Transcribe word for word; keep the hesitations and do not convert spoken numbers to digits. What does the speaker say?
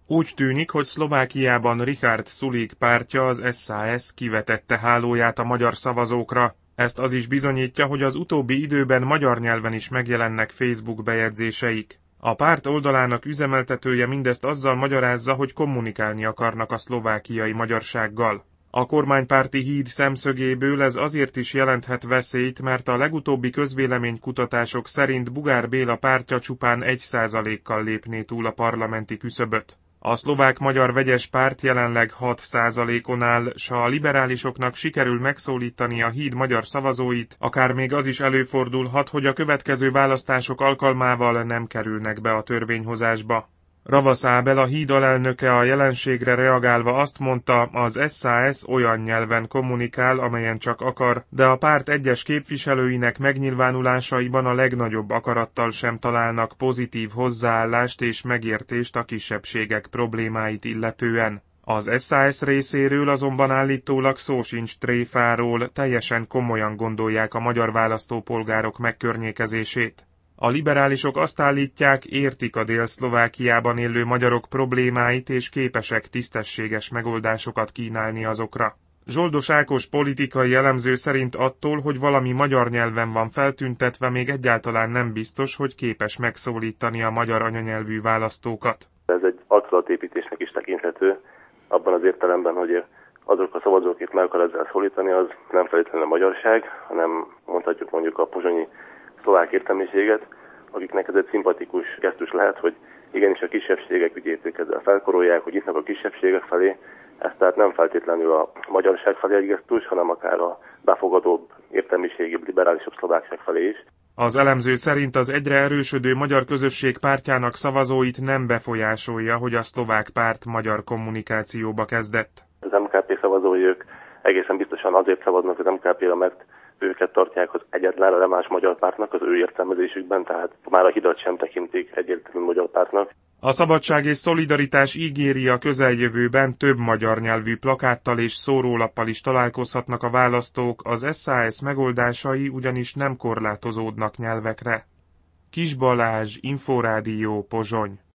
Úgy tűnik, hogy Szlovákiában Richard Sulík pártja, az es zá es kivetette hálóját a magyar szavazókra. Ezt az is bizonyítja, hogy az utóbbi időben magyar nyelven is megjelennek Facebook bejegyzéseik. A párt oldalának üzemeltetője mindezt azzal magyarázza, hogy kommunikálni akarnak a szlovákiai magyarsággal. A kormánypárti híd szemszögéből ez azért is jelenthet veszélyt, mert a legutóbbi közvéleménykutatások szerint Bugár Béla pártja csupán egy százalékkal lépné túl a parlamenti küszöböt. A szlovák-magyar vegyes párt jelenleg hat százalékon áll, s ha a liberálisoknak sikerül megszólítani a híd magyar szavazóit, akár még az is előfordulhat, hogy a következő választások alkalmával nem kerülnek be a törvényhozásba. Ravasz Ábel, a híd alelnöke a jelenségre reagálva azt mondta, az es zá es olyan nyelven kommunikál, amelyen csak akar, de a párt egyes képviselőinek megnyilvánulásaiban a legnagyobb akarattal sem találnak pozitív hozzáállást és megértést a kisebbségek problémáit illetően. Az es zá es részéről azonban állítólag szó sincs tréfáról, teljesen komolyan gondolják a magyar választópolgárok megkörnyékezését. A liberálisok azt állítják, értik a Dél-Szlovákiában élő magyarok problémáit és képesek tisztességes megoldásokat kínálni azokra. Zsoldos Ákos politikai elemző szerint attól, hogy valami magyar nyelven van feltüntetve, még egyáltalán nem biztos, hogy képes megszólítani a magyar anyanyelvű választókat. Ez egy arculatépítésnek is tekinthető, abban az értelemben, hogy azok a szavazók, akik meg akar ezzel szólítani, az nem feltétlenül a magyarság, hanem mondhatjuk mondjuk a pozsonyi szlovák értelmiséget, akiknek ez egy szimpatikus gesztus lehet, hogy igenis a kisebbségek ügyét ők ezzel felkorolják, hogy nyitnak a kisebbségek felé. Ez tehát nem feltétlenül a magyarság felé egy gesztus, hanem akár a befogadóbb, értelmiségibb, liberálisabb szlovákság felé is. Az elemző szerint az egyre erősödő magyar közösség pártjának szavazóit nem befolyásolja, hogy a szlovák párt magyar kommunikációba kezdett. Az em ká pé szavazói ők egészen biztosan azért szavaznak az em ká pére, mert őket tartják az egyetlen releváns magyar pártnak az ő értelmezésükben, tehát már a hidat sem tekintik egyértelmű magyar pártnak. A Szabadság és Szolidaritás ígéri, a közeljövőben több magyar nyelvű plakáttal és szórólappal is találkozhatnak a választók, az es zá es megoldásai ugyanis nem korlátozódnak nyelvekre. Kis Balázs, Inforádió, Pozsony.